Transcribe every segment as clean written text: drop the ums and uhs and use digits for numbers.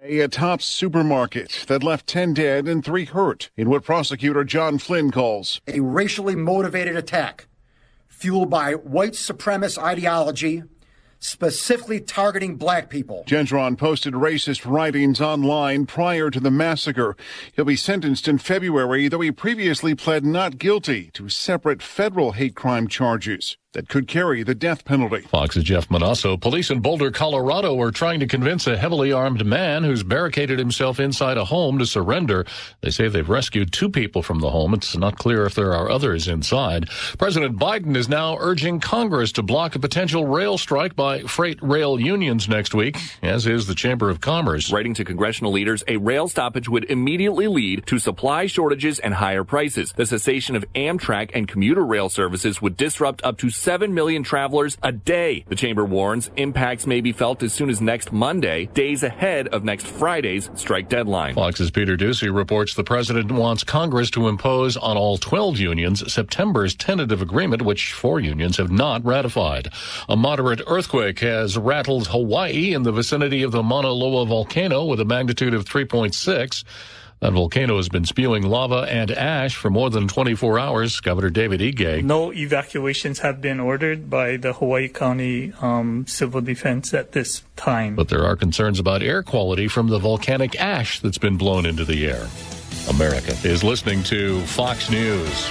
A Tops supermarket that left 10 dead and 3 hurt in what prosecutor John Flynn calls a racially motivated attack fueled by white supremacist ideology, specifically targeting black people. Gendron posted racist writings online prior to the massacre. He'll be sentenced in February, though he previously pled not guilty to separate federal hate crime charges that could carry the death penalty. Fox's Jeff Manasso. Police in Boulder, Colorado are trying to convince a heavily armed man who's barricaded himself inside a home to surrender. They say they've rescued 2 people from the home. It's not clear if there are others inside. President Biden is now urging Congress to block a potential rail strike by freight rail unions next week, as is the Chamber of Commerce. Writing to congressional leaders, a rail stoppage would immediately lead to supply shortages and higher prices. The cessation of Amtrak and commuter rail services would disrupt up to 7 million travelers a day. The chamber warns impacts may be felt as soon as next Monday, days ahead of next Friday's strike deadline. Fox's Peter Ducey reports the president wants Congress to impose on all 12 unions September's tentative agreement, which 4 unions have not ratified. A moderate earthquake has rattled Hawaii in the vicinity of the Mauna Loa volcano with a magnitude of 3.6. That volcano has been spewing lava and ash for more than 24 hours. Governor David Ige. No evacuations have been ordered by the Hawaii County Civil Defense at this time. But there are concerns about air quality from the volcanic ash that's been blown into the air. America is listening to Fox News.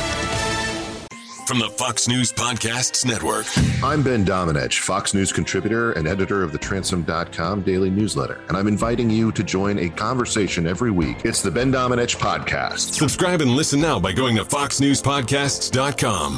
From the Fox News Podcasts Network. I'm Ben Domenech, Fox News contributor and editor of the Transom.com daily newsletter, and I'm inviting you to join a conversation every week. It's the Ben Domenech Podcast. Subscribe and listen now by going to foxnewspodcasts.com.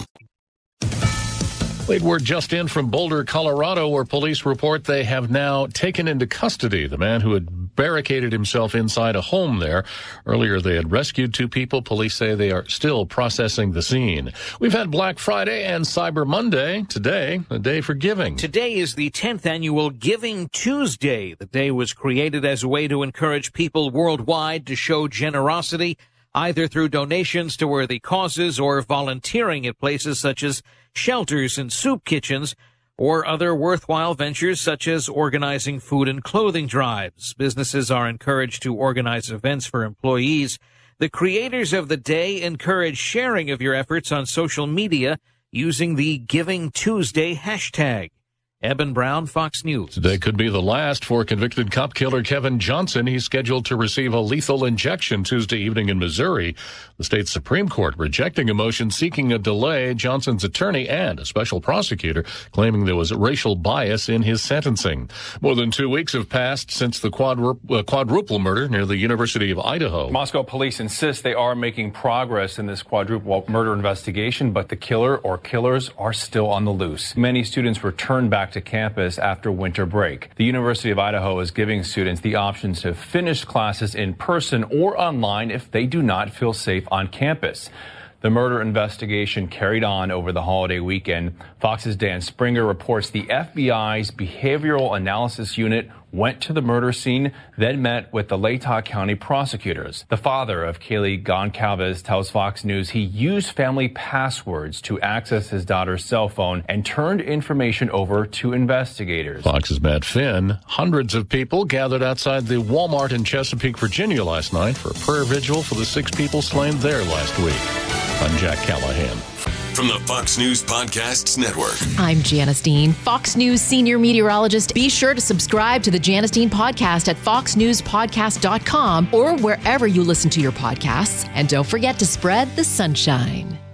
Late word just in from Boulder, Colorado, where police report they have now taken into custody the man who had barricaded himself inside a home there. Earlier, they had rescued 2 people. Police say they are still processing the scene. We've had Black Friday and Cyber Monday. Today, a day for giving. Today is the 10th annual Giving Tuesday. The day was created as a way to encourage people worldwide to show generosity, either through donations to worthy causes or volunteering at places such as shelters and soup kitchens, or other worthwhile ventures such as organizing food and clothing drives. Businesses are encouraged to organize events for employees. The creators of the day encourage sharing of your efforts on social media using the Giving Tuesday hashtag. Eben Brown, Fox News. Today could be the last for convicted cop killer Kevin Johnson. He's scheduled to receive a lethal injection Tuesday evening in Missouri. The state Supreme Court rejecting a motion seeking a delay. Johnson's attorney and a special prosecutor claiming there was racial bias in his sentencing. More than 2 weeks have passed since the quadruple murder near the University of Idaho. Moscow police insist they are making progress in this quadruple murder investigation, but the killer or killers are still on the loose. Many students returned back to campus after winter break. The University of Idaho is giving students the option to finish classes in person or online if they do not feel safe on campus. The murder investigation carried on over the holiday weekend. Fox's Dan Springer reports the FBI's Behavioral Analysis Unit went to the murder scene, then met with the Latah County prosecutors. The father of Kaylee Goncalves tells Fox News he used family passwords to access his daughter's cell phone and turned information over to investigators. Fox's Matt Finn. Hundreds of people gathered outside the Walmart in Chesapeake, Virginia last night for a prayer vigil for the 6 people slain there last week. I'm Jack Callahan. From the Fox News Podcasts Network. I'm Janice Dean, Fox News senior meteorologist. Be sure to subscribe to the Janice Dean podcast at foxnewspodcast.com or wherever you listen to your podcasts. And don't forget to spread the sunshine.